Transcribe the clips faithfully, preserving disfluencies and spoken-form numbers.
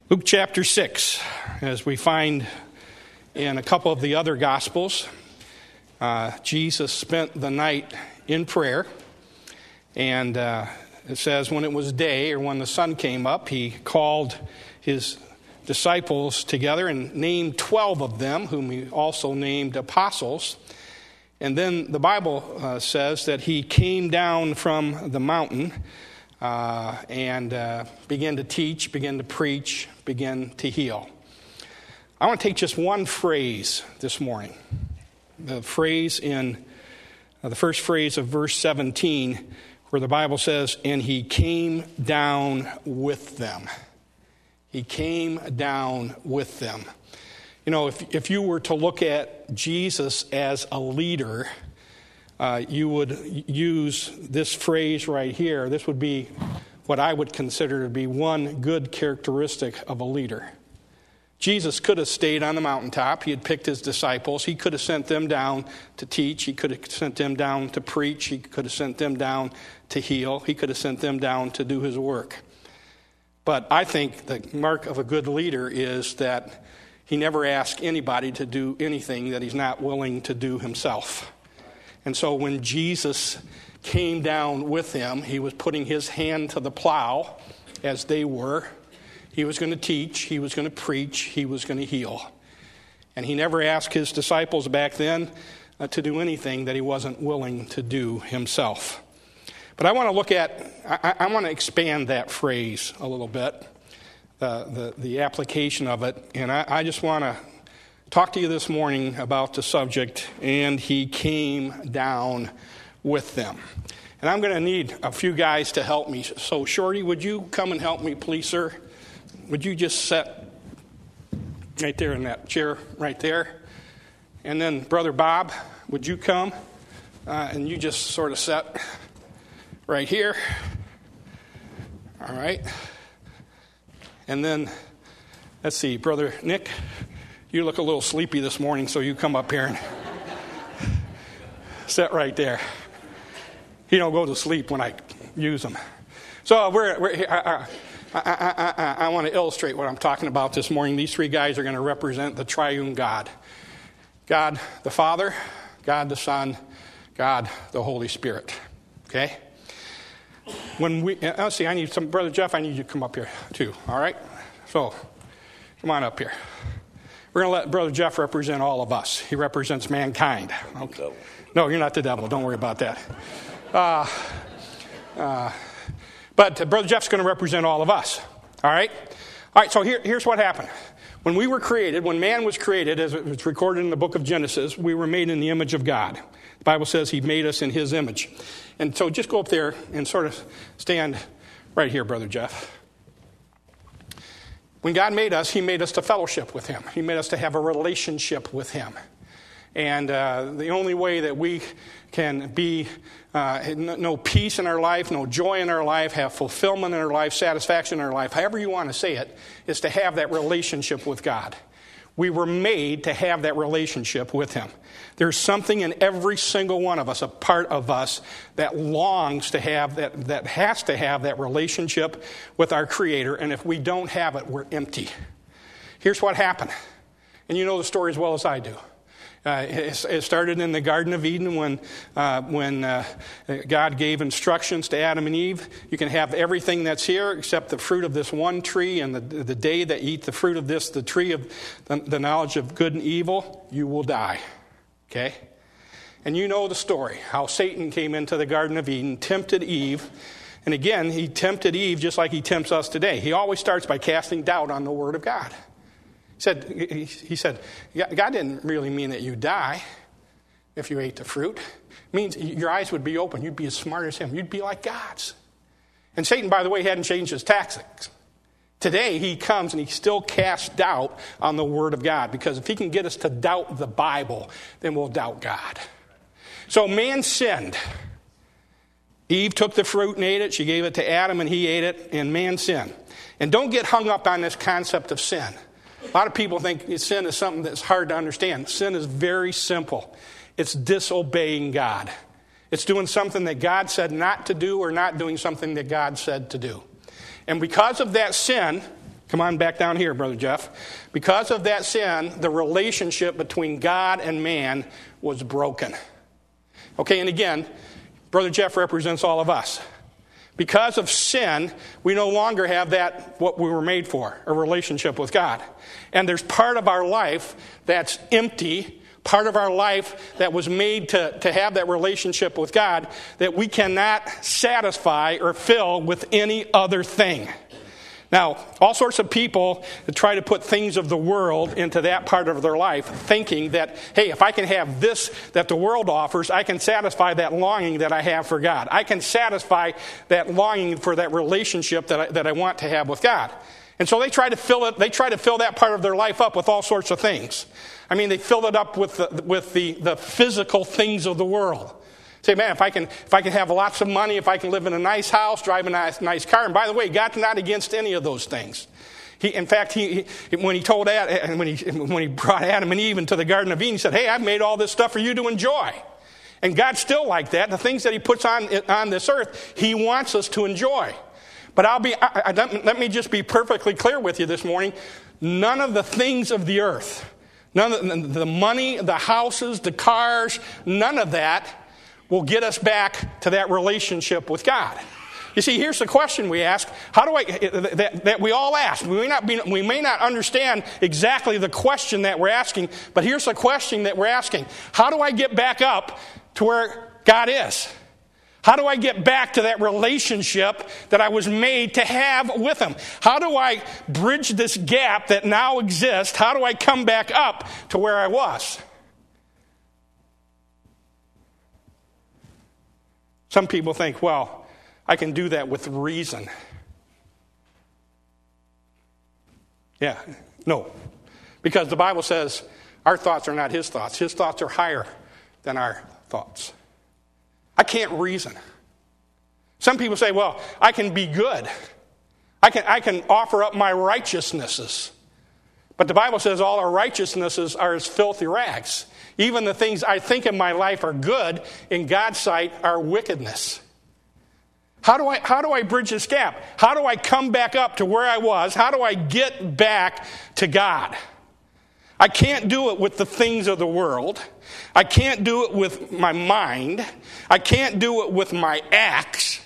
Luke chapter six, as we find in a couple of the other Gospels, uh, Jesus spent the night in prayer. And uh, it says when it was day, or when the sun came up, he called his disciples together and named twelve of them, whom he also named apostles. And then the Bible uh, says that he came down from the mountain uh, and uh, began to teach, began to preach, began to heal. I want to take just one phrase this morning. The phrase in uh, the first phrase of verse seventeen, where the Bible says, and he came down with them. He came down with them. You know, if if you were to look at Jesus as a leader, uh, you would use this phrase right here. This would be what I would consider to be one good characteristic of a leader. Jesus could have stayed on the mountaintop. He had picked his disciples. He could have sent them down to teach. He could have sent them down to preach. He could have sent them down to heal. He could have sent them down to do his work. But I think the mark of a good leader is that he never asks anybody to do anything that he's not willing to do himself. And so when Jesus came down with him, he was putting his hand to the plow as they were. He was going to teach, he was going to preach, he was going to heal. And he never asked his disciples back then uh, to do anything that he wasn't willing to do himself. But I want to look at, I, I want to expand that phrase a little bit, uh, the, the application of it. And I, I just want to talk to you this morning about the subject, and he came down with them. And I'm going to need a few guys to help me. So, Shorty, would you come and help me, please, sir? Would you just sit right there in that chair right there? And then, Brother Bob, would you come? Uh, and you just sort of sit right here. All right. And then, let's see, Brother Nick, you look a little sleepy this morning, so you come up here and sit right there. He don't go to sleep when I use them. So we're, we're I, I, I, I, I want to illustrate what I'm talking about this morning. These three guys are going to represent the triune God. God the Father, God the Son, God the Holy Spirit. Okay? When we, let's see, I need some, Brother Jeff, I need you to come up here too. All right? So, come on up here. We're going to let Brother Jeff represent all of us. He represents mankind. Okay. No, you're not the devil. Don't worry about that. Uh, uh, but uh, Brother Jeff's going to represent all of us. All right? All right, so here, here's what happened. When we were created, when man was created, as it's recorded in the book of Genesis, we were made in the image of God. The Bible says he made us in his image. And so just go up there and sort of stand right here, Brother Jeff. When God made us, he made us to fellowship with him. He made us to have a relationship with him. And uh, the only way that we can be, uh, no peace in our life, no joy in our life, have fulfillment in our life, satisfaction in our life, however you want to say it, is to have that relationship with God. We were made to have that relationship with him. There's something in every single one of us, a part of us, that longs to have that, that has to have that relationship with our Creator. And if we don't have it, we're empty. Here's what happened. And you know the story as well as I do. Uh, it, it started in the Garden of Eden when uh, when uh, God gave instructions to Adam and Eve. You can have everything that's here except the fruit of this one tree, and the, the day that you eat the fruit of this, the tree of the, the knowledge of good and evil, you will die. Okay? And you know the story, how Satan came into the Garden of Eden, tempted Eve. And again, he tempted Eve just like he tempts us today. He always starts by casting doubt on the Word of God. He said, he said, God didn't really mean that you die if you ate the fruit. It means your eyes would be open. You'd be as smart as him. You'd be like God's. And Satan, by the way, hadn't changed his tactics. Today, he comes and he still casts doubt on the Word of God. Because if he can get us to doubt the Bible, then we'll doubt God. So man sinned. Eve took the fruit and ate it. She gave it to Adam and he ate it. And man sinned. And don't get hung up on this concept of sin. A lot of people think sin is something that's hard to understand. Sin is very simple. It's disobeying God. It's doing something that God said not to do or not doing something that God said to do. And because of that sin, Come on back down here, Brother Jeff. Because of that sin, the relationship between God and man was broken. Okay, and again, Brother Jeff represents all of us. Because of sin, we no longer have that, what we were made for, a relationship with God. And there's part of our life that's empty, part of our life that was made to, to have that relationship with God that we cannot satisfy or fill with any other thing. Now, all sorts of people try to put things of the world into that part of their life, thinking that, hey, if I can have this that the world offers, I can satisfy that longing that I have for God. I can satisfy that longing for that relationship that I, that I want to have with God. And so they try to fill it. They try to fill that part of their life up with all sorts of things. I mean, they fill it up with the, with the, the physical things of the world. Say, man, if I can if I can have lots of money, if I can live in a nice house, drive a nice, nice car. And by the way, God's not against any of those things. He, in fact, he, he when he told Adam, when he when he brought Adam and Eve into the Garden of Eden, he said, "Hey, I've made all this stuff for you to enjoy." And God's still like that. The things that He puts on on this earth, He wants us to enjoy. But I'll be I, I, let me just be perfectly clear with you this morning. None of the things of the earth, none of the, the money, the houses, the cars, none of that will get us back to that relationship with God. You see, here's the question we ask. How do I, that, that we all ask. We may not be, we may not understand exactly the question that we're asking, but here's the question that we're asking. How do I get back up to where God is? How do I get back to that relationship that I was made to have with Him? How do I bridge this gap that now exists? How do I come back up to where I was? Some people think, well, I can do that with reason. Yeah, no. Because the Bible says our thoughts are not His thoughts. His thoughts are higher than our thoughts. I can't reason. Some people say, well, I can be good. I can, I can offer up my righteousnesses. But the Bible says all our righteousnesses are as filthy rags. Even the things I think in my life are good, in God's sight, are wickedness. How do I, how do I bridge this gap? How do I come back up to where I was? How do I get back to God? I can't do it with the things of the world. I can't do it with my mind. I can't do it with my acts.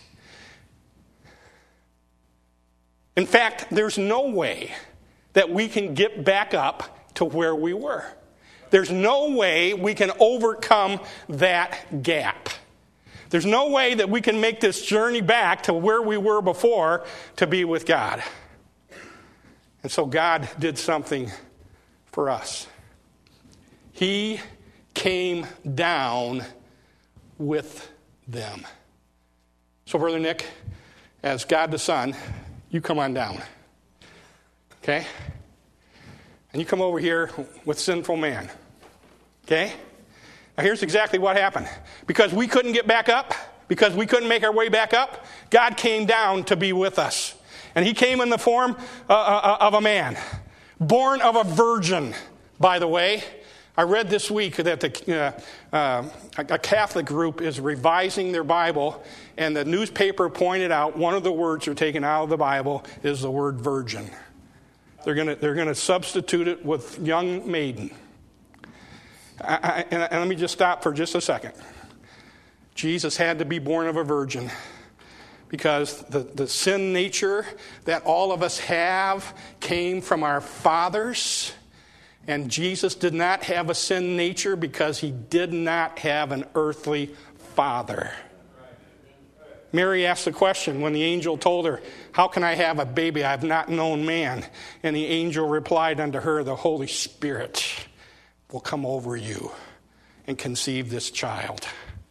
In fact, there's no way that we can get back up to where we were. There's no way we can overcome that gap. There's no way that we can make this journey back to where we were before to be with God. And so God did something for us. He came down with them. So, Brother Nick, as God the Son, you come on down. Okay? And you come over here with sinful man. Okay? Now here's exactly what happened. Because we couldn't get back up, because we couldn't make our way back up, God came down to be with us. And He came in the form uh, uh, of a man, born of a virgin, by the way. I read this week that the, uh, uh, a Catholic group is revising their Bible, and the newspaper pointed out one of the words they're taking out of the Bible is the word virgin. They're going to they're going to substitute it with young maiden. I, I, and, and let me just stop for just a second. Jesus had to be born of a virgin because the, the sin nature that all of us have came from our fathers. And Jesus did not have a sin nature because He did not have an earthly father. Mary asked the question when the angel told her, how can I have a baby? I have not known man. And the angel replied unto her, the Holy Spirit will come over you and conceive this child.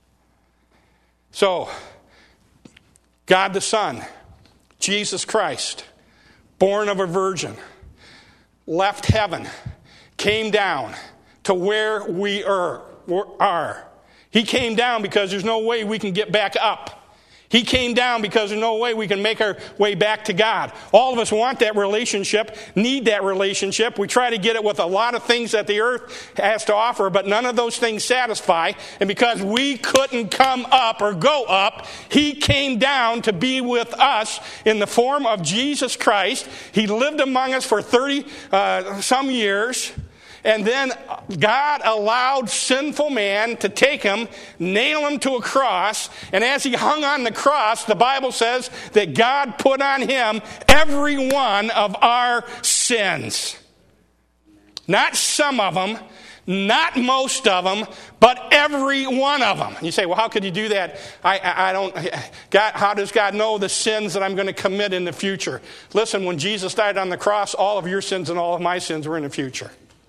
So, God the Son, Jesus Christ, born of a virgin, left heaven, came down to where we are. are. He came down because there's no way we can get back up. He came down because there's no way we can make our way back to God. All of us want that relationship, need that relationship. We try to get it with a lot of things that the earth has to offer, but none of those things satisfy. And because we couldn't come up or go up, He came down to be with us in the form of Jesus Christ. He lived among us for thirty uh, some years. And then God allowed sinful man to take him, nail him to a cross, and as he hung on the cross, the Bible says that God put on him every one of our sins. Not some of them, not most of them, but every one of them. You say, well, how could you do that? I, I, I don't, God, how does God know the sins that I'm going to commit in the future? Listen, when Jesus died on the cross, all of your sins and all of my sins were in the future.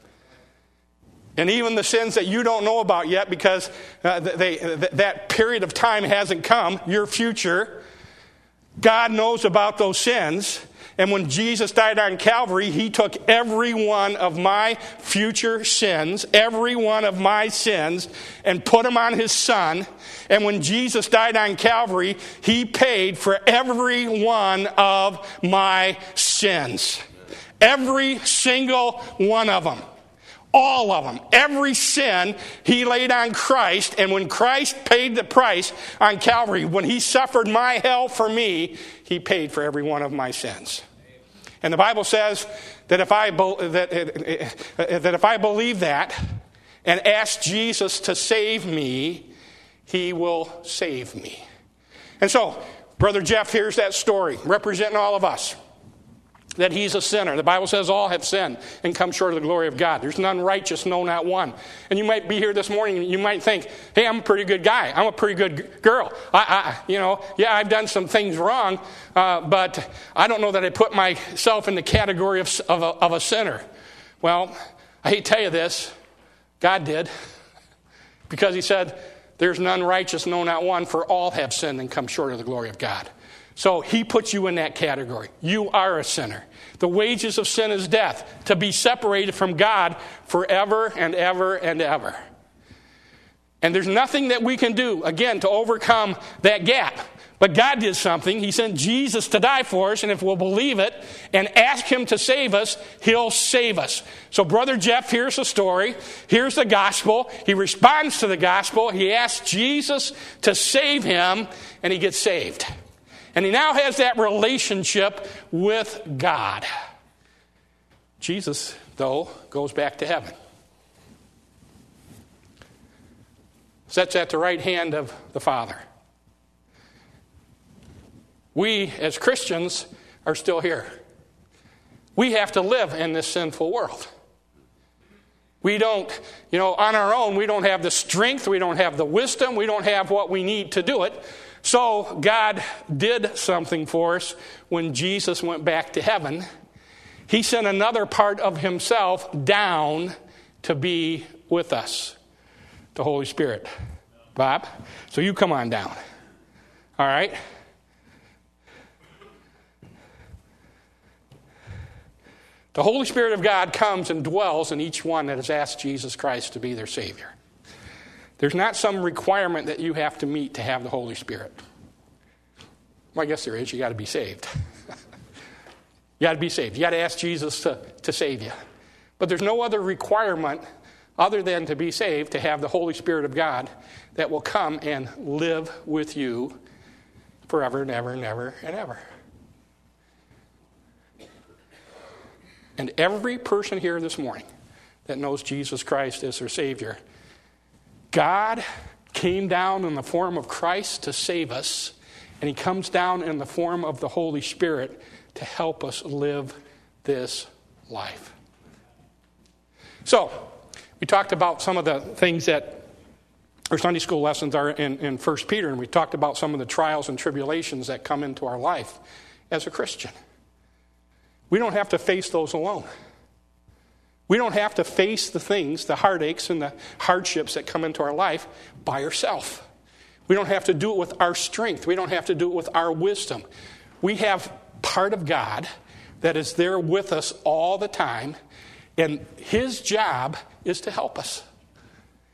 And even the sins that you don't know about yet because uh, they, th- that period of time hasn't come, your future, God knows about those sins. And when Jesus died on Calvary, He took every one of my future sins, every one of my sins, and put them on His Son. And when Jesus died on Calvary, He paid for every one of my sins. Every single one of them. All of them. Every sin He laid on Christ. And when Christ paid the price on Calvary, when He suffered my hell for me, He paid for every one of my sins. And the Bible says that if I that, that if I believe that and ask Jesus to save me, He will save me. And so, Brother Jeff, here's that story representing all of us. That he's a sinner. The Bible says all have sinned and come short of the glory of God. There's none righteous, no, not one. And you might be here this morning and you might think, hey, I'm a pretty good guy. I'm a pretty good girl. I, I you know, yeah, I've done some things wrong, uh, but I don't know that I put myself in the category of, of, a, of a sinner. Well, I hate to tell you this. God did. Because He said, there's none righteous, no, not one, for all have sinned and come short of the glory of God. So He puts you in that category. You are a sinner. The wages of sin is death, to be separated from God forever and ever and ever. And there's nothing that we can do, again, to overcome that gap. But God did something. He sent Jesus to die for us, and if we'll believe it and ask Him to save us, He'll save us. So Brother Jeff, here's the story. Here's the gospel. He responds to the gospel. He asks Jesus to save him, and he gets saved. And he now has that relationship with God. Jesus, though, goes back to heaven. Sits at the right hand of the Father. We, as Christians, are still here. We have to live in this sinful world. We don't, you know, on our own, we don't have the strength, we don't have the wisdom, we don't have what we need to do it. So God did something for us when Jesus went back to heaven. He sent another part of Himself down to be with us, the Holy Spirit. Bob, so you come on down. All right? The Holy Spirit of God comes and dwells in each one that has asked Jesus Christ to be their Savior. There's not some requirement that you have to meet to have the Holy Spirit. Well, I guess there is. You got to be saved. You got to be saved. You got to ask Jesus to, to save you. But there's no other requirement other than to be saved to have the Holy Spirit of God that will come and live with you forever and ever and ever and ever. And every person here this morning that knows Jesus Christ as their Savior, God came down in the form of Christ to save us, and He comes down in the form of the Holy Spirit to help us live this life. So, we talked about some of the things that our Sunday school lessons are in, in First Peter, and we talked about some of the trials and tribulations that come into our life as a Christian. We don't have to face those alone. We don't have to face the things, the heartaches and the hardships that come into our life by ourselves. We don't have to do it with our strength. We don't have to do it with our wisdom. We have part of God that is there with us all the time, and His job is to help us.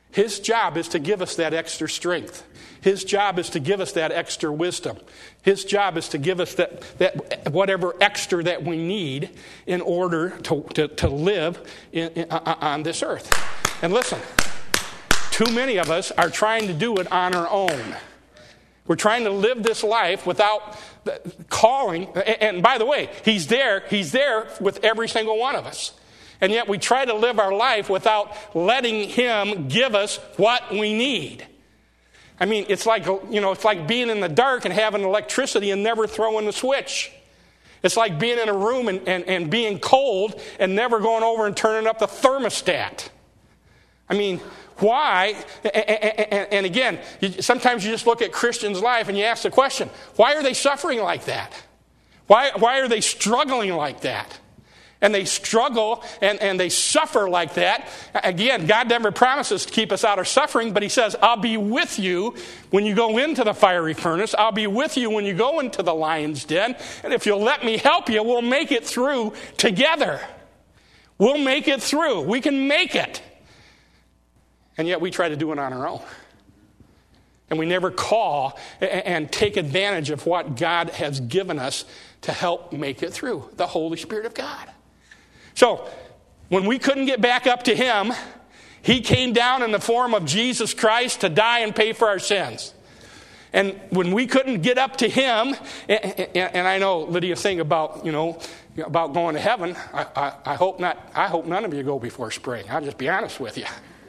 His job is to give us that extra strength. His job is to give us that extra wisdom. His job is to give us that, that whatever extra that we need in order to, to, to live in, in, on this earth. And listen, too many of us are trying to do it on our own. We're trying to live this life without calling. And by the way, he's there. He's there with every single one of us. And yet we try to live our life without letting him give us what we need. I mean, it's like, you know, it's like being in the dark and having electricity and never throwing the switch. It's like being in a room and, and, and being cold and never going over and turning up the thermostat. I mean, why? And again, sometimes you just look at Christians' life and you ask the question, why are they suffering like that? Why, why are they struggling like that? And they struggle and, and they suffer like that. Again, God never promises to keep us out of suffering, but he says, I'll be with you when you go into the fiery furnace. I'll be with you when you go into the lion's den. And if you'll let me help you, we'll make it through together. We'll make it through. We can make it. And yet we try to do it on our own. And we never call and take advantage of what God has given us to help make it through, the Holy Spirit of God. So, when we couldn't get back up to him, he came down in the form of Jesus Christ to die and pay for our sins. And when we couldn't get up to him, and I know Lydia's thing about, you know, about going to heaven, I, I, I hope not. I hope none of you go before spring. I'll just be honest with you.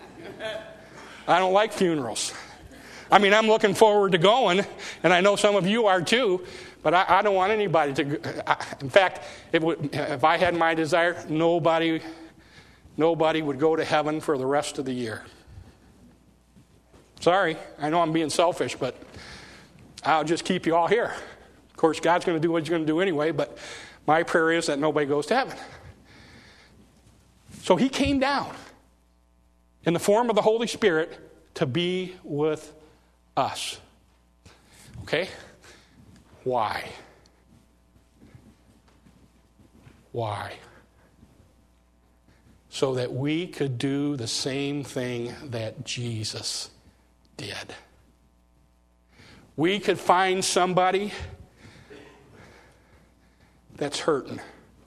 I don't like funerals. I mean, I'm looking forward to going, and I know some of you are too. But I, I don't want anybody to. I, in fact, it would, if I had my desire, nobody, nobody would go to heaven for the rest of the year. Sorry, I know I'm being selfish, but I'll just keep you all here. Of course, God's going to do what he's going to do anyway, but my prayer is that nobody goes to heaven. So he came down in the form of the Holy Spirit to be with us. Okay? Why? Why? So that we could do the same thing that Jesus did. We could find somebody that's hurting.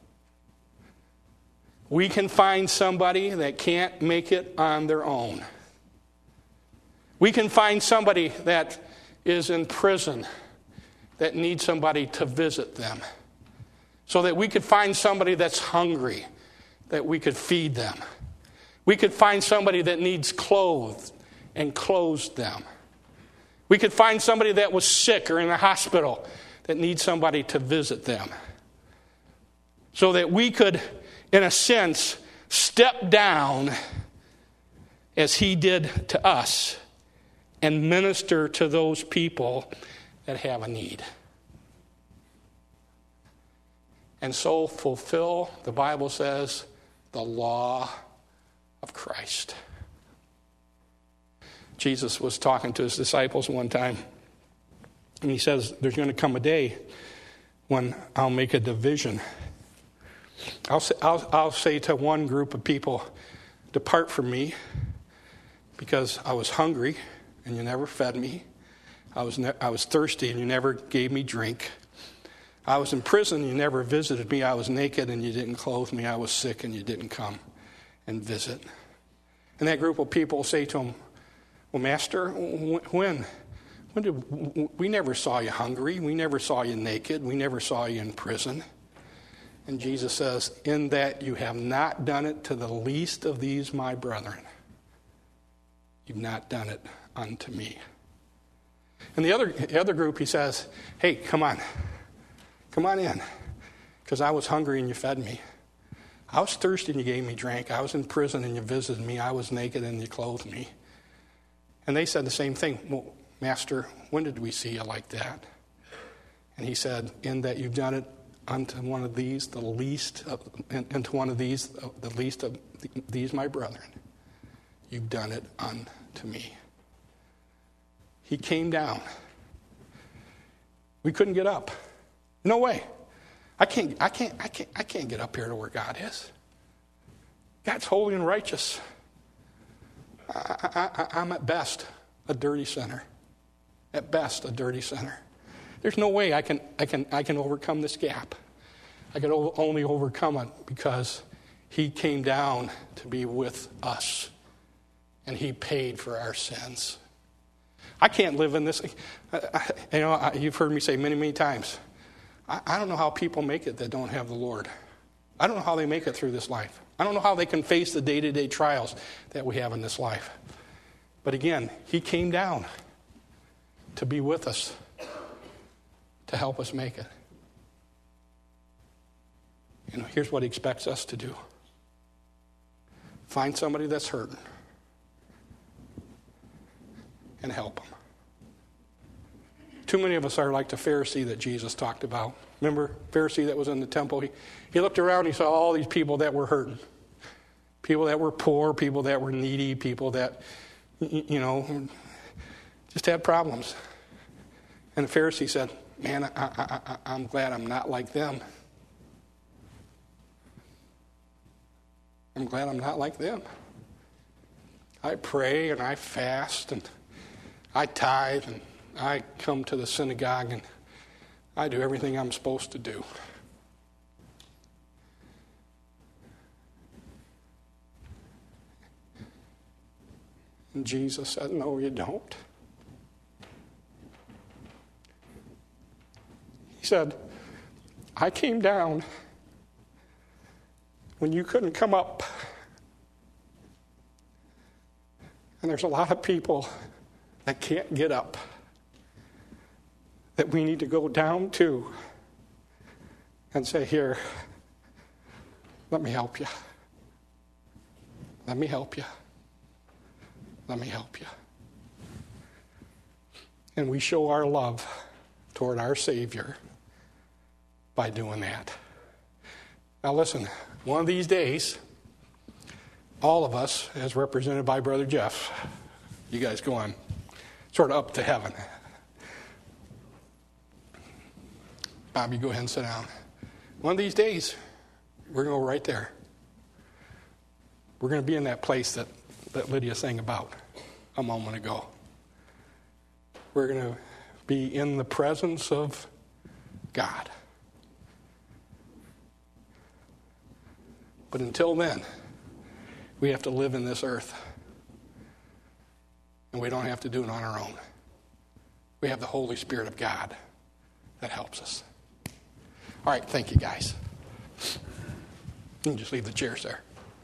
We can find somebody that can't make it on their own. We can find somebody that is in prison that needs somebody to visit them. So that we could find somebody that's hungry, that we could feed them. We could find somebody that needs clothes and clothe them. We could find somebody that was sick or in a hospital that needs somebody to visit them. So that we could, in a sense, step down as he did to us and minister to those people that have a need. And so fulfill, the Bible says, the law of Christ. Jesus was talking to his disciples one time, and he says, there's going to come a day when I'll make a division. I'll say, I'll, I'll say to one group of people, depart from me, because I was hungry and you never fed me. I was ne- I was thirsty and you never gave me drink. I was in prison and you never visited me. I was naked and you didn't clothe me. I was sick and you didn't come and visit. And that group of people say to him, well, Master, when? When did we never saw you hungry? We never saw you naked. We never saw you in prison. And Jesus says, in that you have not done it to the least of these my brethren, you've not done it unto me. And the other, the other group, he says, hey, come on. Come on in. Because I was hungry and you fed me. I was thirsty and you gave me drink. I was in prison and you visited me. I was naked and you clothed me. And they said the same thing. Well, Master, when did we see you like that? And he said, in that you've done it unto one of these, the least, of, unto one of these, the least of these my brethren, you've done it unto me. He came down. We couldn't get up. No way. I can't, I can't, I can't, I can't get up here to where God is. God's holy and righteous. I, I, I'm at best a dirty sinner. At best, a dirty sinner. There's no way I can I can I can overcome this gap. I can o- only overcome it because he came down to be with us, and he paid for our sins. I can't live in this. I, I, you know, I, you've heard me say many, many times, I, I don't know how people make it that don't have the Lord. I don't know how they make it through this life. I don't know how they can face the day-to-day trials that we have in this life. But again, he came down to be with us, to help us make it. You know, here's what he expects us to do. Find somebody that's hurting and help them. Too many of us are like the Pharisee that Jesus talked about. Remember, Pharisee that was in the temple? He, he looked around, he saw all these people that were hurting. People that were poor, people that were needy, people that, you know, just had problems. And the Pharisee said, man, I, I, I, I'm glad I'm not like them. I'm glad I'm not like them. I pray and I fast and I tithe and I come to the synagogue and I do everything I'm supposed to do. And Jesus said, no, you don't. He said, I came down when you couldn't come up. And there's a lot of people that can't get up, that we need to go down to and say, here, let me help you. Let me help you. Let me help you. And we show our love toward our Savior by doing that. Now listen, one of these days, all of us, as represented by Brother Jeff, you guys go on sort of up to heaven. Bobby, go ahead and sit down. One of these days, we're going to go right there. We're going to be in that place that, that Lydia sang about a moment ago. We're going to be in the presence of God. But until then, we have to live in this earth. And we don't have to do it on our own. We have the Holy Spirit of God that helps us. All right, thank you, guys. You can just leave the chairs there.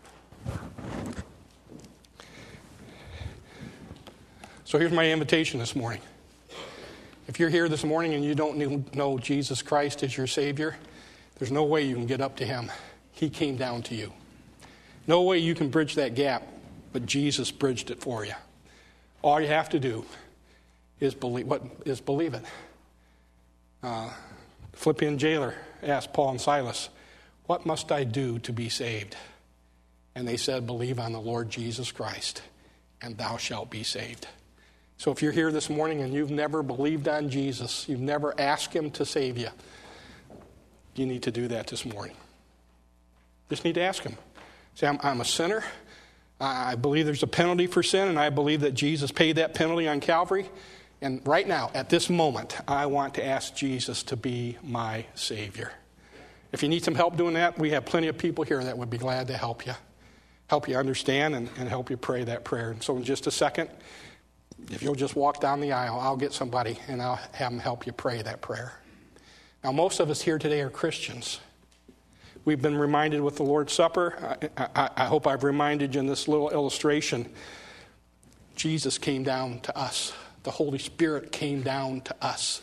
So here's my invitation this morning. If you're here this morning and you don't know Jesus Christ as your Savior, there's no way you can get up to Him. He came down to you. No way you can bridge that gap, but Jesus bridged it for you. All you have to do is believe. What is believe it? Uh, Philippian jailer asked Paul and Silas, "What must I do to be saved?" And they said, "Believe on the Lord Jesus Christ, and thou shalt be saved." So if you're here this morning and you've never believed on Jesus, you've never asked Him to save you, you need to do that this morning. Just need to ask Him. Say, I'm, I'm a sinner. I believe there's a penalty for sin, and I believe that Jesus paid that penalty on Calvary. And right now, at this moment, I want to ask Jesus to be my Savior. If you need some help doing that, we have plenty of people here that would be glad to help you, help you understand and, and help you pray that prayer. And so in just a second, if you'll just walk down the aisle, I'll get somebody and I'll have them help you pray that prayer. Now, most of us here today are Christians. We've been reminded with the Lord's Supper. I, I, I hope I've reminded you in this little illustration. Jesus came down to us. The Holy Spirit came down to us.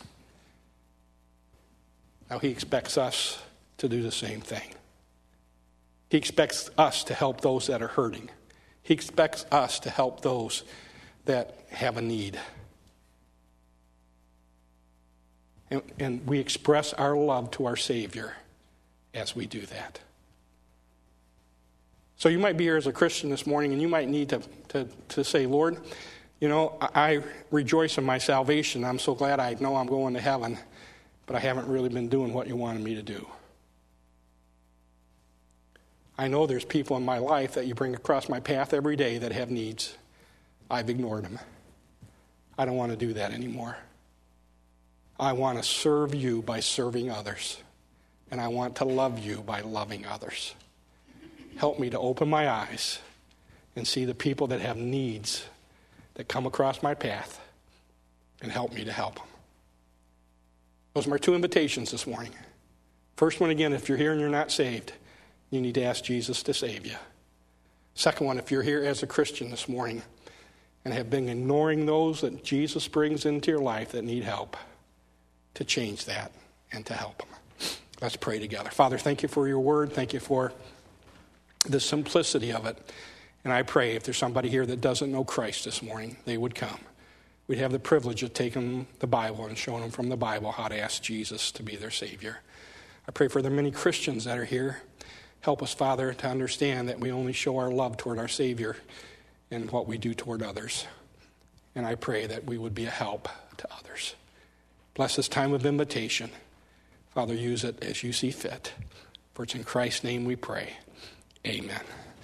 Now He expects us to do the same thing. He expects us to help those that are hurting. He expects us to help those that have a need. And, and we express our love to our Savior as we do that. So you might be here as a Christian this morning and you might need to, to, to say, Lord, you know, I rejoice in my salvation. I'm so glad I know I'm going to heaven, but I haven't really been doing what you wanted me to do. I know there's people in my life that you bring across my path every day that have needs. I've ignored them. I don't want to do that anymore. I want to serve you by serving others. And I want to love you by loving others. Help me to open my eyes and see the people that have needs that come across my path, and help me to help them. Those are my two invitations this morning. First one, again, if you're here and you're not saved, you need to ask Jesus to save you. Second one, if you're here as a Christian this morning and have been ignoring those that Jesus brings into your life that need help, to change that and to help them. Let's pray together. Father, thank you for your word. Thank you for the simplicity of it. And I pray if there's somebody here that doesn't know Christ this morning, they would come. We'd have the privilege of taking the Bible and showing them from the Bible how to ask Jesus to be their Savior. I pray for the many Christians that are here. Help us, Father, to understand that we only show our love toward our Savior in what we do toward others. And I pray that we would be a help to others. Bless this time of invitation. Father, use it as you see fit. For it's in Christ's name we pray. Amen.